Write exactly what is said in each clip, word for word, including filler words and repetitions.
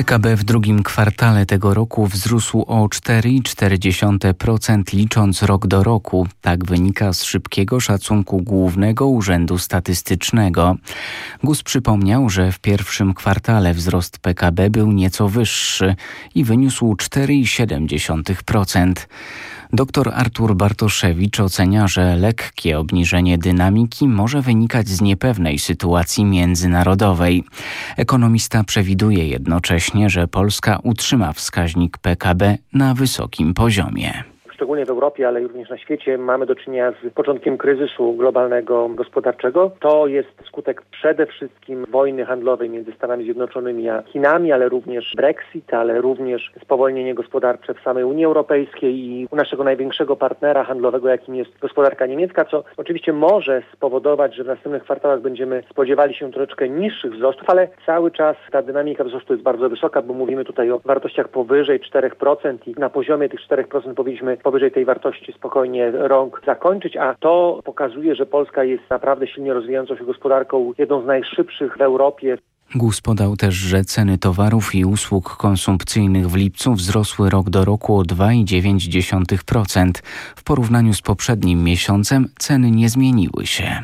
K B w drugim kwartale tego roku wzrósł o cztery przecinek cztery procent licząc rok do roku. Tak wynika z szybkiego szacunku Głównego Urzędu Statystycznego. G U S przypomniał, że w pierwszym kwartale wzrost P K B był nieco wyższy i wyniósł cztery przecinek siedem procent. Doktor Artur Bartoszewicz ocenia, że lekkie obniżenie dynamiki może wynikać z niepewnej sytuacji międzynarodowej. Ekonomista przewiduje jednocześnie, że Polska utrzyma wskaźnik P K B na wysokim poziomie. Szczególnie w Europie, ale również na świecie mamy do czynienia z początkiem kryzysu globalnego gospodarczego. To jest skutek przede wszystkim wojny handlowej między Stanami Zjednoczonymi a Chinami, ale również Brexit, ale również spowolnienie gospodarcze w samej Unii Europejskiej i u naszego największego partnera handlowego, jakim jest gospodarka niemiecka, co oczywiście może spowodować, że w następnych kwartałach będziemy spodziewali się troszeczkę niższych wzrostów, ale cały czas ta dynamika wzrostu jest bardzo wysoka, bo mówimy tutaj o wartościach powyżej cztery procent i na poziomie tych czterech procent powinniśmy powyżej tej wartości spokojnie rok zakończyć, a to pokazuje, że Polska jest naprawdę silnie rozwijającą się gospodarką, jedną z najszybszych w Europie. G U S podał też, że ceny towarów i usług konsumpcyjnych w lipcu wzrosły rok do roku o dwa przecinek dziewięć procent. W porównaniu z poprzednim miesiącem ceny nie zmieniły się.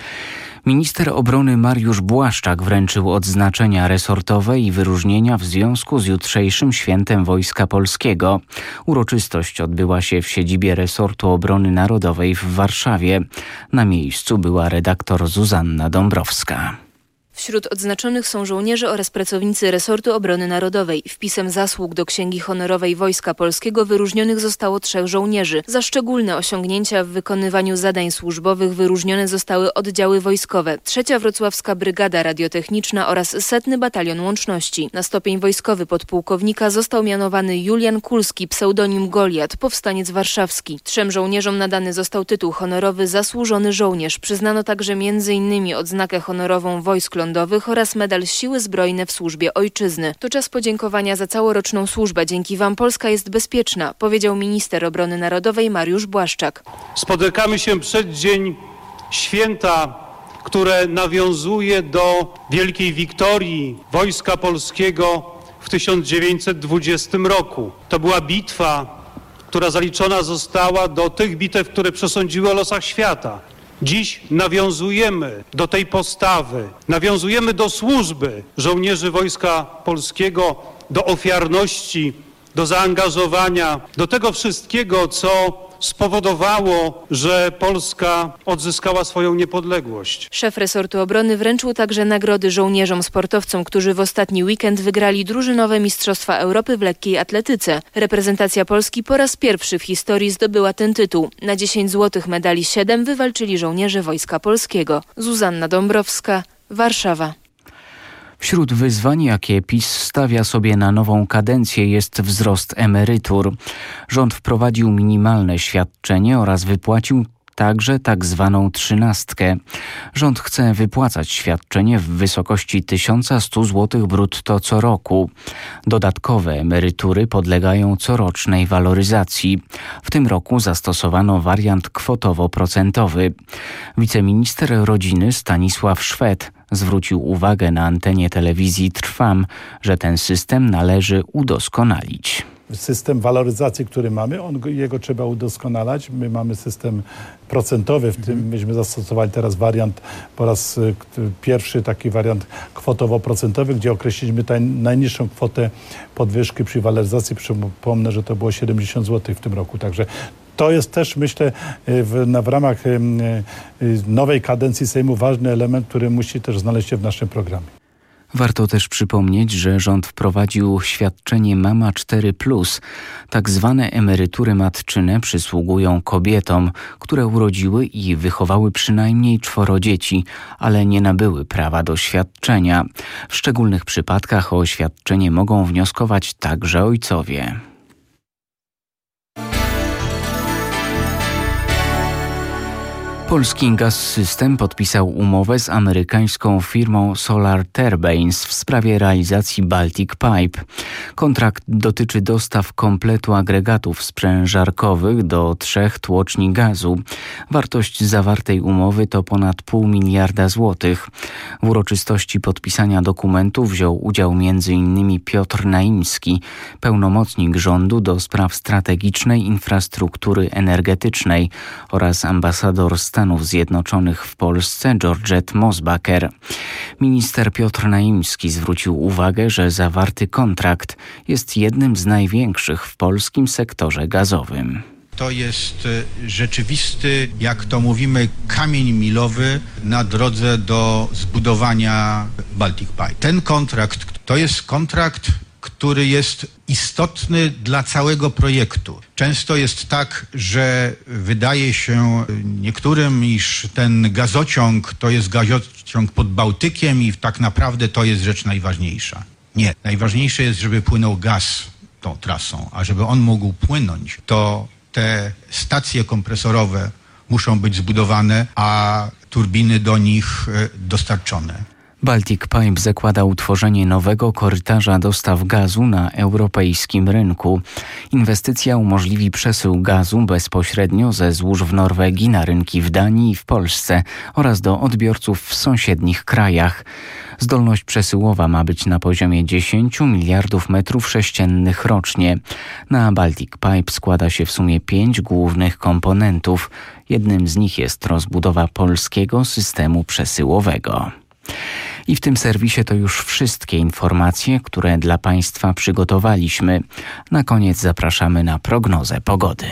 Minister obrony Mariusz Błaszczak wręczył odznaczenia resortowe i wyróżnienia w związku z jutrzejszym Świętem Wojska Polskiego. Uroczystość odbyła się w siedzibie resortu obrony narodowej w Warszawie. Na miejscu była redaktor Zuzanna Dąbrowska. Wśród odznaczonych są żołnierze oraz pracownicy resortu obrony narodowej. Wpisem zasług do Księgi Honorowej Wojska Polskiego wyróżnionych zostało trzech żołnierzy. Za szczególne osiągnięcia w wykonywaniu zadań służbowych wyróżnione zostały oddziały wojskowe, trzecia Wrocławska Brygada Radiotechniczna oraz setny Batalion Łączności. Na stopień wojskowy podpułkownika został mianowany Julian Kulski, pseudonim Goliat, powstaniec warszawski. Trzem żołnierzom nadany został tytuł honorowy Zasłużony Żołnierz. Przyznano także między innymi odznakę honorową Wojsk Lądowych oraz medal Siły Zbrojne w służbie ojczyzny. To czas podziękowania za całoroczną służbę. Dzięki Wam Polska jest bezpieczna, powiedział minister obrony narodowej Mariusz Błaszczak. Spotykamy się przed dzień święta, które nawiązuje do wielkiej wiktorii Wojska Polskiego w tysiąc dziewięćset dwudziestym roku. To była bitwa, która zaliczona została do tych bitew, które przesądziły o losach świata. Dziś nawiązujemy do tej postawy, nawiązujemy do służby żołnierzy Wojska Polskiego, do ofiarności, do zaangażowania, do tego wszystkiego, co spowodowało, że Polska odzyskała swoją niepodległość. Szef resortu obrony wręczył także nagrody żołnierzom sportowcom, którzy w ostatni weekend wygrali drużynowe Mistrzostwa Europy w lekkiej atletyce. Reprezentacja Polski po raz pierwszy w historii zdobyła ten tytuł. Na dziesięć złotych medali siedem wywalczyli żołnierze Wojska Polskiego. Zuzanna Dąbrowska, Warszawa. Wśród wyzwań, jakie PiS stawia sobie na nową kadencję, jest wzrost emerytur. Rząd wprowadził minimalne świadczenie oraz wypłacił także tak zwaną trzynastkę. Rząd chce wypłacać świadczenie w wysokości tysiąc sto złotych brutto co roku. Dodatkowe emerytury podlegają corocznej waloryzacji. W tym roku zastosowano wariant kwotowo-procentowy. Wiceminister rodziny Stanisław Szwed zwrócił uwagę na antenie telewizji Trwam, że ten system należy udoskonalić. System waloryzacji, który mamy, on, jego trzeba udoskonalać. My mamy system procentowy, w tym myśmy zastosowali teraz wariant, po raz pierwszy taki wariant kwotowo-procentowy, gdzie określiliśmy tę najniższą kwotę podwyżki przy waloryzacji. Przypomnę, że to było siedemdziesiąt złotych w tym roku. Także to jest też, myślę, w, w ramach nowej kadencji Sejmu ważny element, który musi też znaleźć się w naszym programie. Warto też przypomnieć, że rząd wprowadził świadczenie Mama cztery plus. Tak zwane emerytury matczyne przysługują kobietom, które urodziły i wychowały przynajmniej czworo dzieci, ale nie nabyły prawa do świadczenia. W szczególnych przypadkach o świadczenie mogą wnioskować także ojcowie. Polski Gaz System podpisał umowę z amerykańską firmą Solar Turbines w sprawie realizacji Baltic Pipe. Kontrakt dotyczy dostaw kompletu agregatów sprężarkowych do trzech tłoczni gazu. Wartość zawartej umowy to ponad pół miliarda złotych. W uroczystości podpisania dokumentu wziął udział między innymi Piotr Naimski, pełnomocnik rządu do spraw strategicznej infrastruktury energetycznej oraz ambasador Stanów Zjednoczonych w Polsce Georgette Mosbacher. Minister Piotr Naimski zwrócił uwagę, że zawarty kontrakt jest jednym z największych w polskim sektorze gazowym. To jest rzeczywisty, jak to mówimy, kamień milowy na drodze do zbudowania Baltic Pipe. Ten kontrakt to jest kontrakt, który jest istotny dla całego projektu. Często jest tak, że wydaje się niektórym, iż ten gazociąg to jest gazociąg pod Bałtykiem i tak naprawdę to jest rzecz najważniejsza. Nie. Najważniejsze jest, żeby płynął gaz tą trasą, a żeby on mógł płynąć, to te stacje kompresorowe muszą być zbudowane, a turbiny do nich dostarczone. Baltic Pipe zakłada utworzenie nowego korytarza dostaw gazu na europejskim rynku. Inwestycja umożliwi przesył gazu bezpośrednio ze złóż w Norwegii na rynki w Danii i w Polsce oraz do odbiorców w sąsiednich krajach. Zdolność przesyłowa ma być na poziomie dziesięć miliardów metrów sześciennych rocznie. Na Baltic Pipe składa się w sumie pięć głównych komponentów. Jednym z nich jest rozbudowa polskiego systemu przesyłowego. I w tym serwisie to już wszystkie informacje, które dla Państwa przygotowaliśmy. Na koniec zapraszamy na prognozę pogody.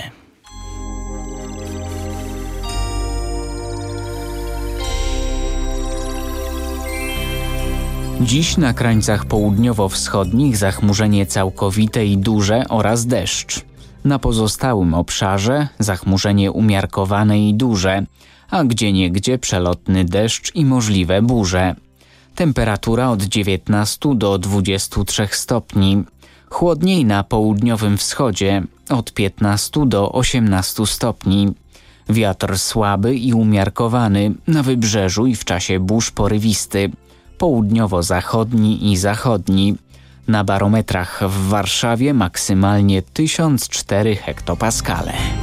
Dziś na krańcach południowo-wschodnich zachmurzenie całkowite i duże oraz deszcz. Na pozostałym obszarze zachmurzenie umiarkowane i duże, a gdzieniegdzie przelotny deszcz i możliwe burze. Temperatura od dziewiętnastu do dwudziestu trzech stopni. Chłodniej na południowym wschodzie od piętnastu do osiemnastu stopni. Wiatr słaby i umiarkowany na wybrzeżu i w czasie burz porywisty. Południowo-zachodni i zachodni. Na barometrach w Warszawie maksymalnie tysiąc cztery hektopaskale.